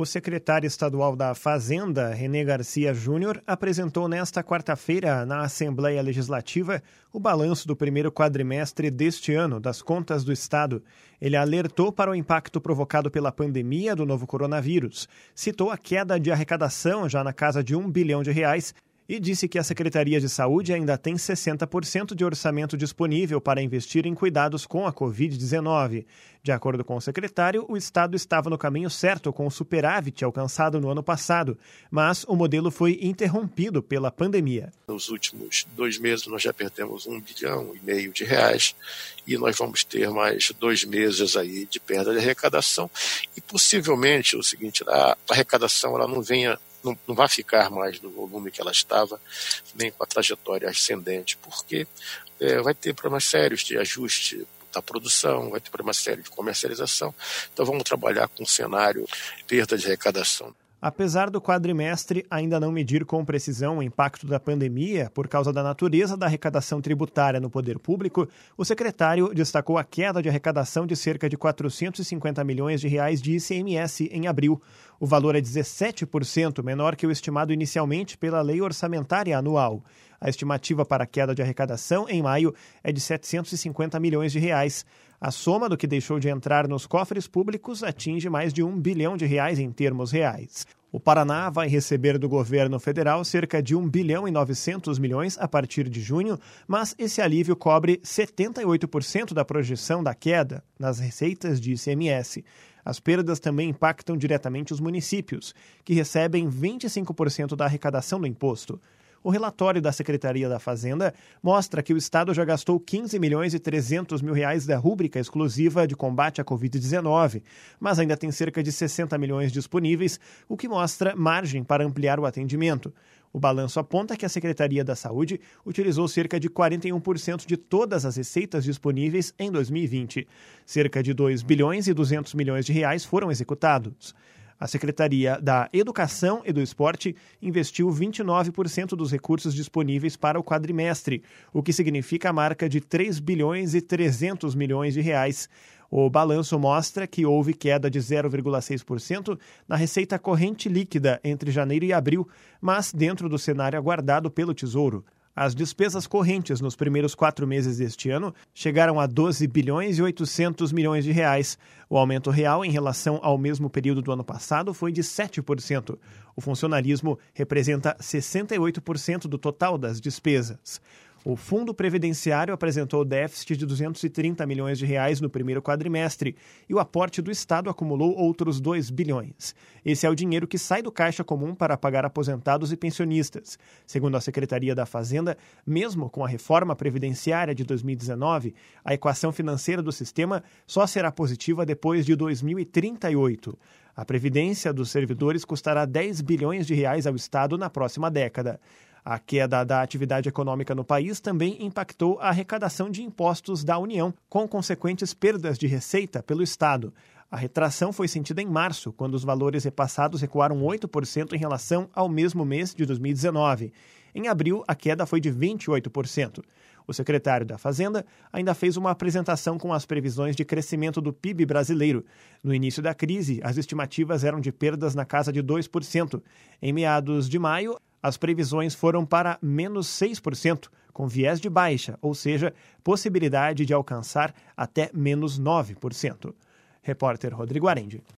O secretário estadual da Fazenda, René Garcia Júnior, apresentou nesta quarta-feira, na Assembleia Legislativa, o balanço do primeiro quadrimestre deste ano das contas do Estado. Ele alertou para o impacto provocado pela pandemia do novo coronavírus, citou a queda de arrecadação já na casa de R$1 bilhão e disse que a Secretaria de Saúde ainda tem 60% de orçamento disponível para investir em cuidados com a Covid-19. De acordo com o secretário, o Estado estava no caminho certo com o superávit alcançado no ano passado, mas o modelo foi interrompido pela pandemia. Nos últimos 2 meses nós já perdemos R$1,5 bilhão e nós vamos ter mais 2 meses aí de perda de arrecadação e possivelmente o seguinte, a arrecadação ela não vai ficar mais no volume que ela estava, nem com a trajetória ascendente, porque vai ter problemas sérios de ajuste da produção, vai ter problemas sérios de comercialização. Então vamos trabalhar com um cenário de perda de arrecadação. Apesar do quadrimestre ainda não medir com precisão o impacto da pandemia por causa da natureza da arrecadação tributária no poder público, o secretário destacou a queda de arrecadação de cerca de R$450 milhões de ICMS em abril. O valor é 17% menor que o estimado inicialmente pela Lei Orçamentária Anual. A estimativa para a queda de arrecadação em maio é de R$750 milhões. A soma do que deixou de entrar nos cofres públicos atinge mais de R$1 bilhão em termos reais. O Paraná vai receber do governo federal cerca de R$1 bilhão e 900 milhões a partir de junho, mas esse alívio cobre 78% da projeção da queda nas receitas de ICMS. As perdas também impactam diretamente os municípios, que recebem 25% da arrecadação do imposto. O relatório da Secretaria da Fazenda mostra que o Estado já gastou R$15 milhões e 300 mil da rúbrica exclusiva de combate à Covid-19, mas ainda tem cerca de 60 milhões disponíveis, o que mostra margem para ampliar o atendimento. O balanço aponta que a Secretaria da Saúde utilizou cerca de 41% de todas as receitas disponíveis em 2020. Cerca de R$2 bilhões e 200 milhões foram executados. A Secretaria da Educação e do Esporte investiu 29% dos recursos disponíveis para o quadrimestre, o que significa a marca de R$3 bilhões e 300 milhões. O balanço mostra que houve queda de 0,6% na receita corrente líquida entre janeiro e abril, mas dentro do cenário aguardado pelo Tesouro. As despesas correntes nos primeiros 4 meses deste ano chegaram a R$12 bilhões e 800 milhões. O aumento real em relação ao mesmo período do ano passado foi de 7%. O funcionalismo representa 68% do total das despesas. O Fundo Previdenciário apresentou déficit de R$230 milhões no primeiro quadrimestre e o aporte do Estado acumulou outros R$2 bilhões. Esse é o dinheiro que sai do Caixa Comum para pagar aposentados e pensionistas. Segundo a Secretaria da Fazenda, mesmo com a reforma previdenciária de 2019, a equação financeira do sistema só será positiva depois de 2038. A previdência dos servidores custará R$10 bilhões ao Estado na próxima década. A queda da atividade econômica no país também impactou a arrecadação de impostos da União, com consequentes perdas de receita pelo Estado. A retração foi sentida em março, quando os valores repassados recuaram 8% em relação ao mesmo mês de 2019. Em abril, a queda foi de 28%. O secretário da Fazenda ainda fez uma apresentação com as previsões de crescimento do PIB brasileiro. No início da crise, as estimativas eram de perdas na casa de 2%. Em meados de maio, as previsões foram para menos 6%, com viés de baixa, ou seja, possibilidade de alcançar até menos 9%. Repórter Rodrigo Arendi.